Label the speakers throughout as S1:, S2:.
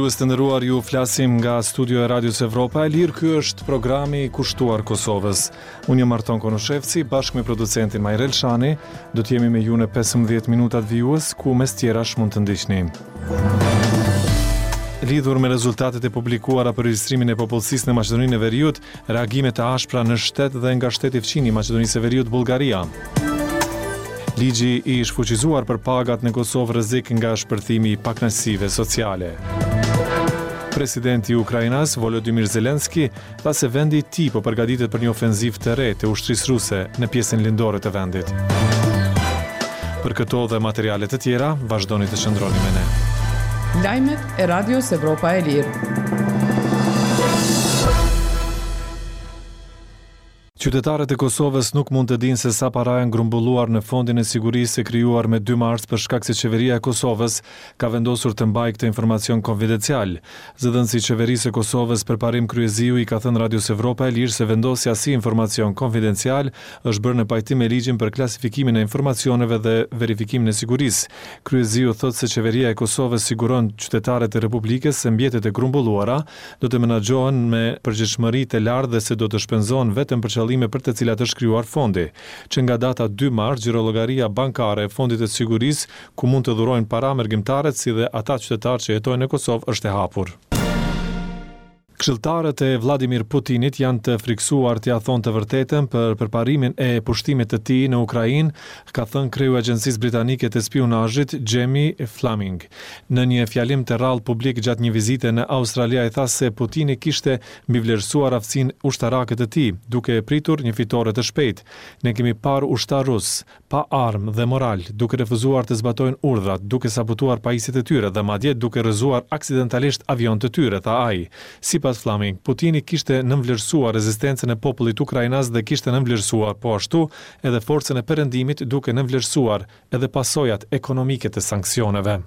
S1: Dëgjues të nderuar, ju flasim nga studio e Radios Evropa e Lirë. Ky është programi i kushtuar Kosovës. Unë jam Marton Konoshevci, bashkë me producentin Majrel Shani. Do të jemi me ju në 15 minutat vijues, ku mes tjerash mund të ndiqni. Lidhur me rezultatet e publikuara për regjistrimin e popullsisë në Maqedoninë e Veriut, reagime të ashpra në shtet dhe nga shteti fqin i Maqedonisë së Veriut, Bullgaria. Ligji i shfuqizuar për pagat në Kosovë rrezik nga shpërthimi i pakënaqësive sociale. Presidenti i Ukrainas, Volodymyr Zelensky, tha se vendi i tij po përgatitet për një ofenzivë të re të ushtrisë ruse në pjesën lindore të vendit. Për këto dhe materiale të tjera, vazhdoni të qëndroni me ne.
S2: Lajmet e Radios Evropa e Lirë.
S1: Qytetarët e Kosovës nuk mund të dinë se sa para janë grumbulluar në fondin e sigurisë e krijuar me 2 mars për shkak se qeveria e Kosovës ka vendosur të mbajë këtë informacion konfidencial. Zëdhënësi i qeverisë e Kosovës përparim kryeziu i ka thënë Radios Evropa e Lirë se vendosja si informacion konfidencial është bërë në pajtim me ligjin për klasifikimin e informacioneve dhe verifikimin e sigurisë. Kryeziu thotë se qeveria e Kosovës siguron qytetarët e Republikës se mjetet e grumbulluara do të menaxhohen me përgjegjësinë të lartë dhe se do të shpenzohen vetëm për për të cilat është krijuar fondi, që nga data 2 mars gjirollogaria bankare e fondit të sigurisë, ku mund të dhurojnë para mergjimtarët si dhe ata qytetarë që jetojnë në Kosovë, është e hapur. Këshilltarët e Vladimir Putinit janë të friksuar t'ia thonë të vërtetën për përparimin e pushtimit të tij në Ukrainë, ka thënë kreu i Agjencisë Britanike të Spionazhit Jamie Fleming. Në një fjalim të rrallë publik gjatë një vizite në Australi, ai tha se Putini kishte mbivlerësuar aftësinë ushtarake të tij, duke pritur një fitore të shpejtë. Ne kemi parë ushtar rus pa armë dhe moral, duke refuzuar të zbatojnë urdhrat, duke sabotuar pajisjet e tyre dhe madje duke rrëzuar aksidentalisht avion të tyre, tha ai. Sipas Fleming, Putini kishte nënvlerësuar rezistencën e popullit ukrainas dhe kishte nënvlerësuar po ashtu edhe forcën e perëndimit, duke nënvlerësuar edhe pasojat ekonomike të sanksioneve.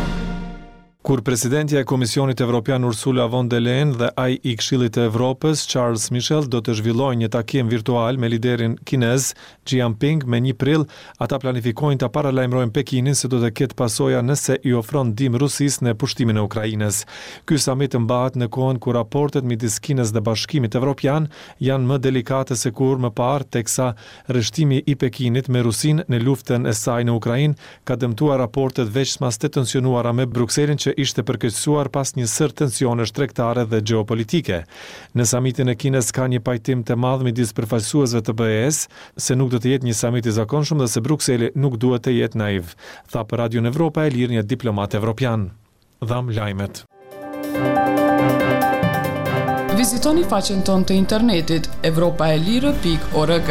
S1: Kur presidentja e Komisionit Evropian Ursula von der Leyen dhe ai i Këshillit të Evropës Charles Michel do të zhvillojnë një takim virtual me liderin kinez Xi Jinping me 1 prill, ata planifikojnë ta paralajmërojnë Pekinin se do të ketë pasoja nëse i ofron ndihmë Rusisë në pushtimin e Ukrainës. Ky samit mbahet në kohën kur raportet midis Kinës dhe Bashkimit Evropian janë më delikate se kur më parë, teksa rreshtimi i Pekinit me Rusinë në luftën e saj në Ukrainë ka dëmtuar raportet veçmas të tensionuara me Brukselin që ishte përkeqësuar pas një sër tensionesh tregtare dhe gjeopolitike. Në samitin e Kinës ka një pajtim të madh midis përfaqësuesve të BE-s se nuk do të jetë një samit i zakonshëm dhe se Brukseli nuk duhet të jetë naiv, tha për Radion Evropa e Lirë një diplomat evropian. Dham lajmet.
S2: Vizitoni faqen tonë të internetit evropaelire.org.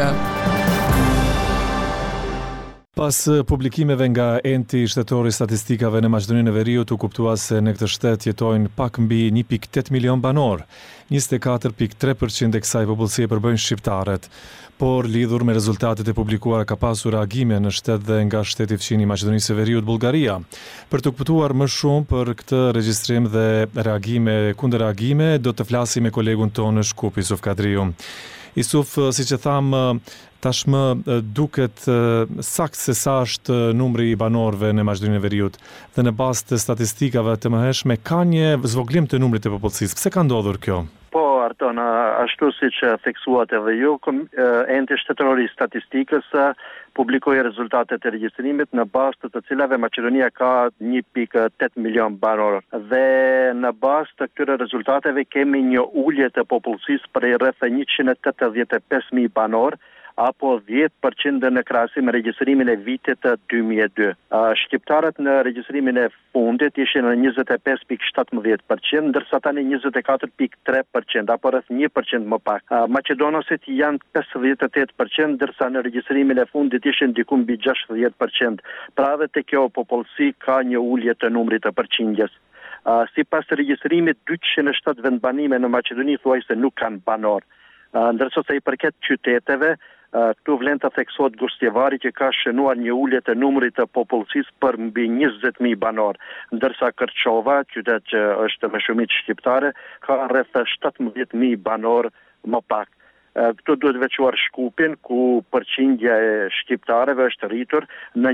S1: Pas publikimeve nga enti shtetori statistikave në Maqedoninë e Veriut, u kuptua se në këtë shtet jetojnë pak mbi 1.8 milion banor, 24.3% e kësaj popullsie përbëjnë shqiptarët. Por lidhur me rezultatet e publikuara ka pasur reagime në shtet dhe nga shteti fqin i Maqedonisë së Veriut, Bullgaria. Për të kuptuar më shumë për këtë regjistrim dhe reagime kundër reagime, do të flasim me kolegun tonë Shkup Isuf Kadriu. Isuf, siç e tham, tashmë duket sakt se sa është numri i banorëve në Maqedoninë e Veriut dhe në bazë të statistikave të mëhershme ka një zvoglim të numrit të popullsisë. Pse ka ndodhur kjo?
S3: Po, Arton, ashtu siç theksuat edhe ju, enti shtetëror i statistikës publikoi rezultatet e regjistrimit në bazë të cilave Maqedonia ka 1.8 milion banor. Dhe në bazë të këtyre rezultateve kemi një ulje të popullsisë për rreth 185.000 banor, apo 10% në krahasim me regjistrimin e vitit 2002. Shqiptarët në regjistrimin e fundit ishin në 25.17%, ndërsa tani 24.3%, apo rreth 1% më pak. Maqedonasit janë 58%, ndërsa në regjistrimin e fundit ishin diku mbi 60%. Pra edhe te kjo popullsi ka një ulje të numrit të përqindjes. Sipas regjistrimit, 207 vendbanime në Maqedoni thuajse nuk kanë banor. Ndërsa sa i përket qyteteve, këtu vlen të theksohet Gustjevari që ka shënuar një ulje të numrit të popullsisë për mbi 20.000 banor, ndërsa Kërçova, qytet që është me shumicë shqiptare, ka rreth 17.000 banor më pak. Këto duhet veçuar Shkupin, ku përqindja e shqiptarëve është rritur në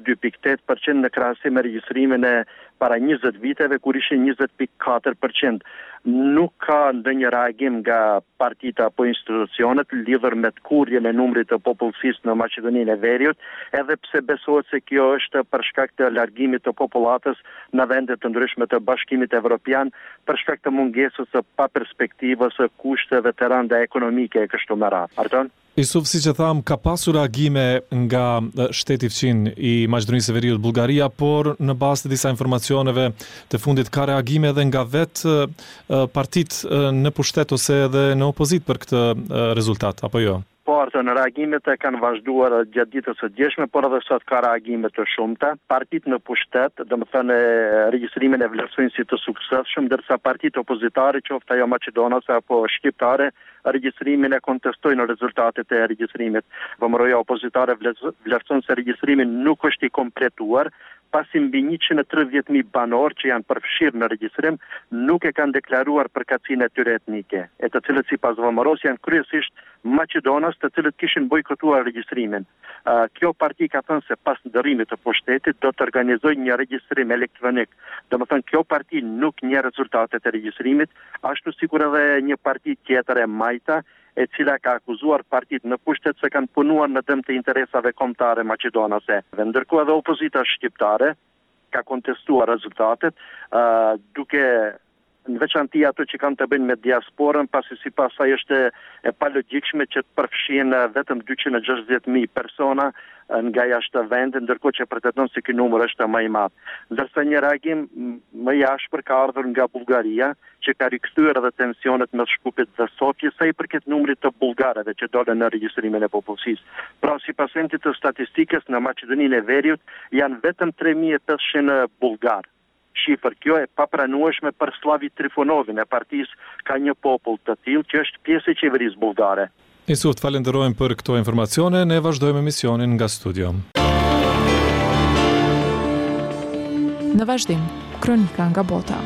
S3: 22.8% në krahasim me regjistrimin e para 20 viteve, kur ishin 20.4%. Nuk ka ndonjë reagim nga partitë apo institucionet lidhur me kurrjen e numrit të popullsisë në Maqedoninë e Veriut, edhe pse besohet se kjo është për shkak të largimit të popullatës në vende të ndryshme të Bashkimit Evropian, për shkak të mungesës së paperspektivës së kushteve të rënda ekonomike e kështu me radhë. Arton?
S1: Isuf, si që tham, ka pasur reagime nga shteti fqin i Maqedonisë së Veriut, Bullgaria, por në bazë të disa informacioneve të fundit ka reagime edhe nga vetë partitë në pushtet ose edhe në opozit për këtë rezultat, apo jo?
S3: Po, Arton, reagimet e kanë vazhduar gjatë ditës së djeshme, por edhe sot ka reagime të shumta. Partitë në pushtet, domethënë regjistrimin e vlerësojnë si të suksesshëm, ndërsa partitë opozitare, qoftë ajo maqedonase apo shqiptare, regjistrimin e kontestojnë rezultatet e regjistrimit. Vëmëroja opozitare vlerëson se regjistrimi nuk është i kompletuar, pasi mbi 130.000 banor që janë përfshirë në regjistrim nuk e kanë deklaruar përkatësinë e tyre etnike, e të cilët sipas vëmëros janë kryesisht maqedonas të cilët kishin bojkotuar regjistrimin. Kjo parti ka thënë se pas ndërrimit të pushtetit do të organizojë një regjistrim elektronik. Domethënë kjo parti nuk njeh rezultatet e regjistrimit, ashtu sikur edhe një parti tjetër e Majta, e cila ka akuzuar partitë në pushtet se kanë punuar në dëm të interesave kombëtare maqedonase. Ndërkohë edhe opozita shqiptare ka kontestuar rezultatet, duke në veçanti ato që kanë të bëjnë me diasporën, pasi sipas saj është e palogjikshme që të përfshihen vetëm 260.000 persona nga jashtë vendit, ndërkohë që pretendon se ky numër është më i madh. Ndërsa një reagim më i ashpër ka ardhur nga Bullgaria, që ka rikthyer edhe tensionet mes Shkupit dhe Sofjes sa i përket numrit të bullgarëve që dolën në regjistrimin e popullsisë. Pra, sipas endit të statistikës, në Maqedoninë e Veriut janë vetëm 3.500 bullgarë. Shifër kjo e papranueshme për Slavi Trifonovin e partisë Ka një popull të tillë, që është pjesë e qeverisë bullgare.
S1: Isuf, falenderojmë për këto informacione, ne vazhdojmë emisionin nga studio.
S4: Në vazhdim, kronika nga bota.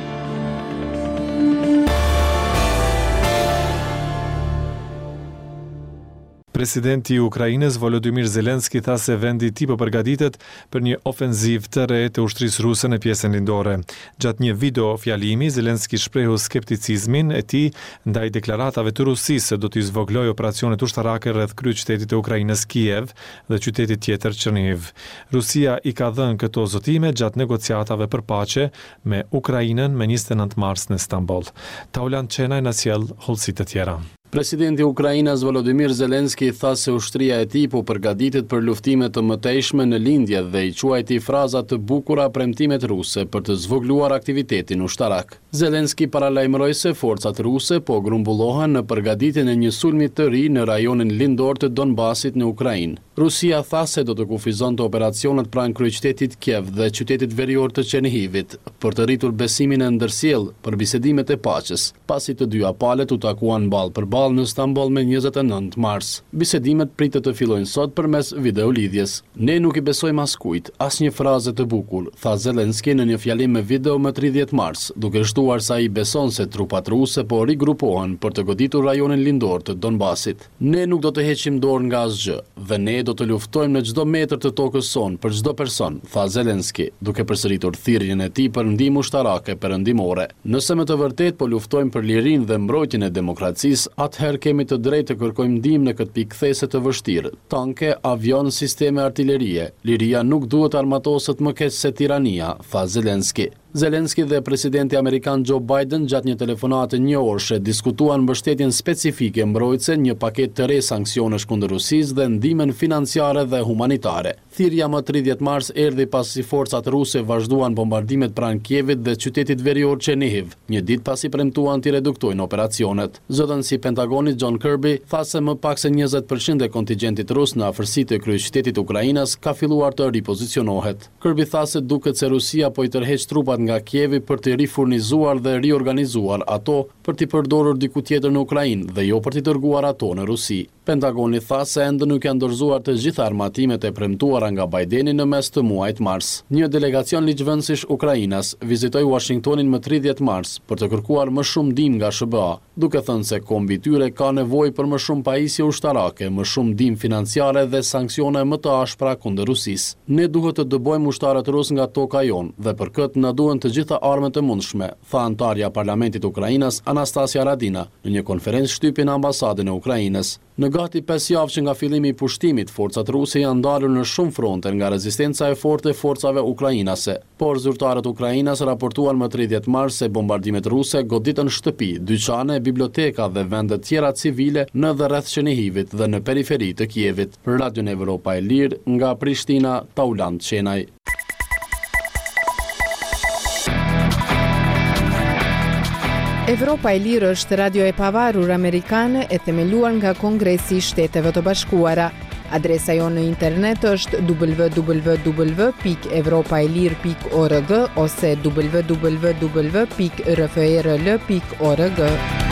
S1: Presidenti i Ukrainës Volodymyr Zelenski tha se vendi i tij po përgatitet për një ofenzivë të re të ushtrisë ruse në pjesën lindore. Gjatë një video fjalimi, Zelenski shprehu skepticizmin e tij ndaj deklaratave të Rusisë se do të zvoglojë operacionet ushtarake rreth kryeqytetit të Ukrainës Kiev dhe qytetit tjetër Chernihiv. Rusia i ka dhënë këto zotime gjatë negociatave për paqe me Ukrainën me 29 mars në Stamboll. Taulan Çenaj na sjell hollësi të tjera.
S5: Presidenti i Ukrainës Volodymyr Zelenski tha se ushtria e tij po përgatitet për luftime të mëtejshme në lindje dhe i quajti frazat të bukura premtimet ruse për të zvogluar aktivitetin ushtarak. Zelenski paralajmëroi se forcat ruse po grumbullohen në përgatitjen e një sulmi të ri në rajonin lindor të Donbasit në Ukrainë. Rusia tha se do të kufizonte operacionet pranë kryeqytetit Kiev dhe qytetit verior të Chernihavit për të rritur besimin e ndërsjell për bisedimet e paqes, pasi të dyja palët u takuan ballë për ballë në Stamboll me 29 mars. Bisedimet pritet të fillojnë sot përmes videolidhjes. Ne nuk i besojmë askujt, asnjë frazë të bukur, tha Zelenski në një fjalim me video më 30 mars, duke shtuar se ai beson se trupat ruse po rigrupohen për të goditur rajonin lindor të Donbasit. Ne nuk do të heqim dorë nga asgjë dhe ne do të luftojmë në çdo metër të tokës son për çdo person, tha Zelenski, duke përsëritur thirrjen e tij për ndihmë ushtarake perëndimore. Nëse me të vërtetë po luftojmë për lirinë dhe mbrojtjen e demokracisë, atëherë kemi të drejtë të kërkojmë ndihmë në këtë pikë these të vështirë. Tanke, avion, sisteme artillerie. Liria nuk duhet armatoset më keq se tirania, tha Zelenski. Zelenski dhe presidenti amerikan Joe Biden gjatë një telefonate një orëshe diskutuan mbështetjen specifike mbrojtëse, një paketë të re sanksionesh kundër Rusisë dhe ndihmën financiare dhe humanitare. Thirrja më 30 mars erdhi pasi forcat ruse vazhduan bombardimet pranë Kievit dhe qytetit verior Chernihiv, një ditë pasi premtuan të reduktojnë operacionet. Zëdhënësi i Pentagonit John Kirby tha se më pak se 20% e kontingjentit rus në afërsitë e kryeqytetit Ukrainës ka filluar të ripozicionohet. Kirby tha se duket se Rusia po i tërheq trupat nga Kievi për të rifurnizuar dhe riorganizuar ato për t'i përdorur diku tjetër në Ukrainë dhe jo për t'i dërguar ato në Rusi. Pentagoni tha se ende nuk janë dorëzuar të gjitha armatimet e premtuara nga Bideni në mes të muajit mars. Një delegacion ligjvënësish Ukrainas vizitoi Washingtonin më 30 mars për të kërkuar më shumë ndihmë nga SBA, duke thënë se kombi i tyre ka nevojë për më shumë pajisje ushtarake, më shumë ndihmë financiare dhe sanksione më të ashpra kundër Rusisë. Ne duhet të dëbojmë ushtarët rus nga toka jonë dhe për këtë na duhen të gjitha armët e mundshme, tha antarja e Parlamentit të Ukrainës Anastasia Radina në një konferencë shtypje në ambasadën e Ukrainës. Në gati 5 javë që nga fillimi i pushtimit, forcat ruse janë ndalur në shumë fronte nga rezistenca e fortë e forcave ukrainase, por zyrtarët Ukrainas raportuan më 30 mars se bombardimet ruse goditën shtëpi, dyqane, biblioteka dhe vende tjera civile në dhe rreth Çenihivit dhe në periferi të Kievit. Për Radion Evropa e Lirë, nga Prishtina, Taulant Qenaj.
S6: Evropa e Lirë është radio e pavarur amerikane e themeluar nga Kongresi i Shteteve të Bashkuara. Adresa jonë në internet është www.evropaelir.org ose www.rfrl.org.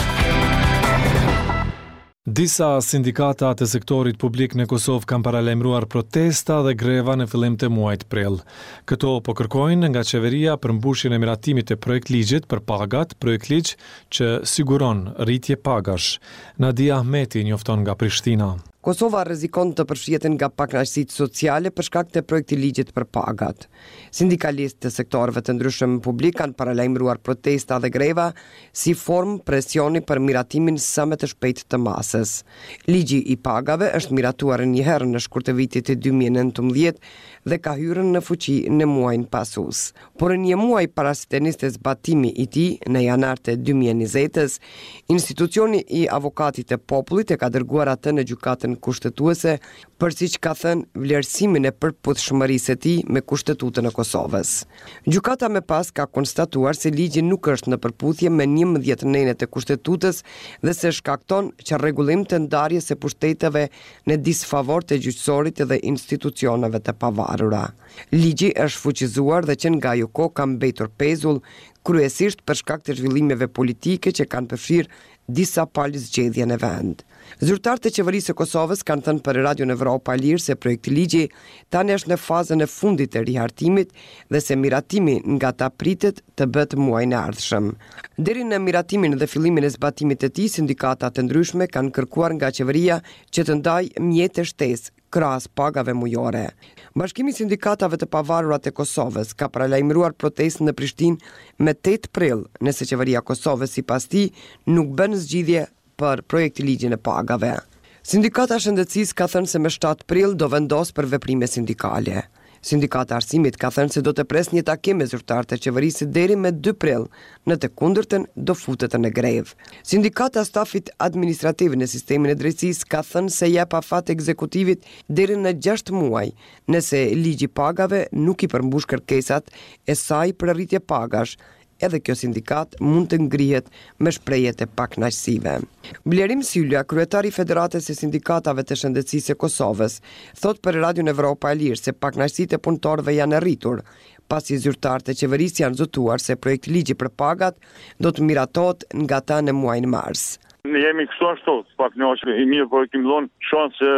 S1: Disa sindikata të sektorit publik në Kosovë kanë paralajmëruar protesta dhe greva në fillim të muajit prill. Këto po kërkojnë nga qeveria për mbushjen e miratimit të projektligjit për pagat, projektligj që siguron rritje pagash. Nadia Ahmeti njofton nga Prishtina.
S7: Kosova rrezikon të përfshihet nga pakënaqësitë sociale për shkak të projektiligjit për pagat. Sindikalistë të sektorëve të ndryshëm publik kanë paralajmëruar protesta dhe greva si formë presioni për miratimin sa më të shpejtë të masës. Ligji i pagave është miratuar një herë në shkurt të vitit 2019 dhe ka hyrë në fuqi në muajin pasus. Por në një muaj para se të niste zbatimi i tij në janar të 2020-s, institucioni i avokatit të popullit e ka dërguar atë në gjykatën kushtetuese për siç ka thënë vlerësimin e përputhshmërisë së tij me Kushtetutën e Kosovës. Gjykata më pas ka konstatuar se ligji nuk është në përputhje me 11 nenet e Kushtetutës dhe se shkakton që rregullim të ndarjes së pushteteve në disfavor të gjyqësorit dhe institucioneve të pavarura. Ligji është fuqizuar dhe që nga ajo kohë ka mbetur pezull, kryesisht për shkak të zhvillimeve politike që kanë përfshirë disa palëzgjedhje në vend. Zyrtarët e qeverisë së Kosovës kanë thënë për Radion Evropa e Lirë se projektligji tani është në fazën e fundit të rihartimit dhe se miratimi nga ta pritet të bëhet muajin e ardhshëm. Deri në miratimin dhe fillimin e zbatimit të tij, sindikata të ndryshme kanë kërkuar nga qeveria që të ndajë mjete shtesë krahas pagave mujore. Bashkimi i sindikatave të pavarura të Kosovës ka paralajmëruar protestë në Prishtinë me 8 prill, nëse qeveria e Kosovës sipas tij nuk bën zgjidhje për projektiligjin e pagave. Sindikata Shëndetësisë ka thënë se me 7 prill do vendos për veprime sindikale. Sindikata Arsimit ka thënë se do të pres një takim me zyrtarët e qeverisë deri me 2 prill, në të kundërtën do futet në grevë. Sindikata Stafit Administrativ në sistemin e drejtësisë ka thënë se jep afat ekzekutivit deri në 6 muaj, nëse ligji pagave nuk i përmbush kërkesat e saj për rritje pagash. Edhe kjo sindikat mund të ngrihet me shprehjet e pakënaqësive. Blerim Sylja, kryetari i Federatës së Sindikatave të Shëndetësisë së Kosovës, thot për Radion Evropa e Lirë se pakënaqësitë e punëtorëve janë rritur, pasi zyrtarët e qeverisë janë zotuar se projektligji për pagat do të miratohet nga ta në muajin mars.
S8: Ne jemi kështu ashtu, pak nëse i mirë por kim dhon shansë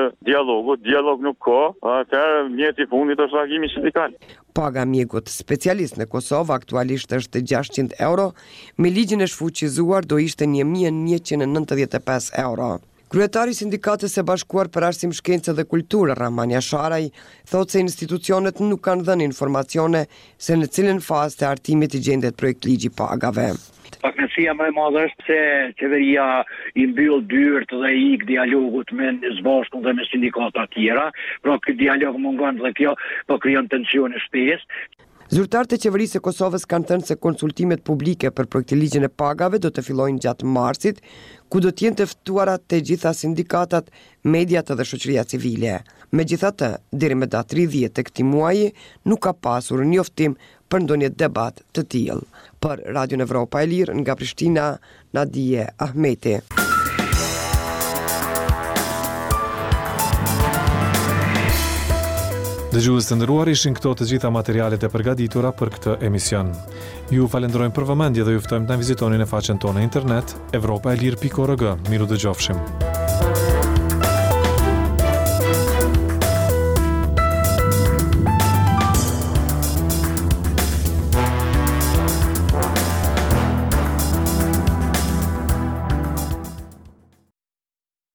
S8: dialog nuk ka, atëherë mjeti i fundit është reagimi sindikal.
S7: Paga mjegut specialist në Kosovë aktualisht është 600 euro, me ligjin e shfuqizuar do ishte 1195 euro. Kryetari i Sindikatës së Bashkuar për Arsim, Shkencë dhe Kulturë, Ramania Sharaj, thotë se institucionet nuk kanë dhënë informacione se në cilën fazë të artimit i gjendet projektligji pagave.
S9: Pakënaqësia më e madhe është se qeveria i mbyll dyert dhe i ik dialogut me Zbashkun dhe me sindikata tjera, pra ky dialog mungon dhe kjo po krijon tensione shtesë.
S7: Zyrtarët e qeverisë së Kosovës kanë thënë se konsultimet publike për projektiligjin e pagave do të fillojnë gjatë marsit, ku do të jenë të ftuara të gjitha sindikatat, mediat dhe shoqëria civile. Megjithatë, deri më datë 30 të këtij muaji nuk ka pasur njoftim për ndonjë debat të tillë. Për Radion Evropa e Lirë nga Prishtina, Nadia Ahmeti.
S1: Dëgjues të nderuar, ishin këto të gjitha materialet e përgatitura për këtë emision. Ju falenderojmë për vëmendje dhe ju ftojmë të na vizitoni në faqen tonë internet evropaelir.org. Miru dëgjofshim.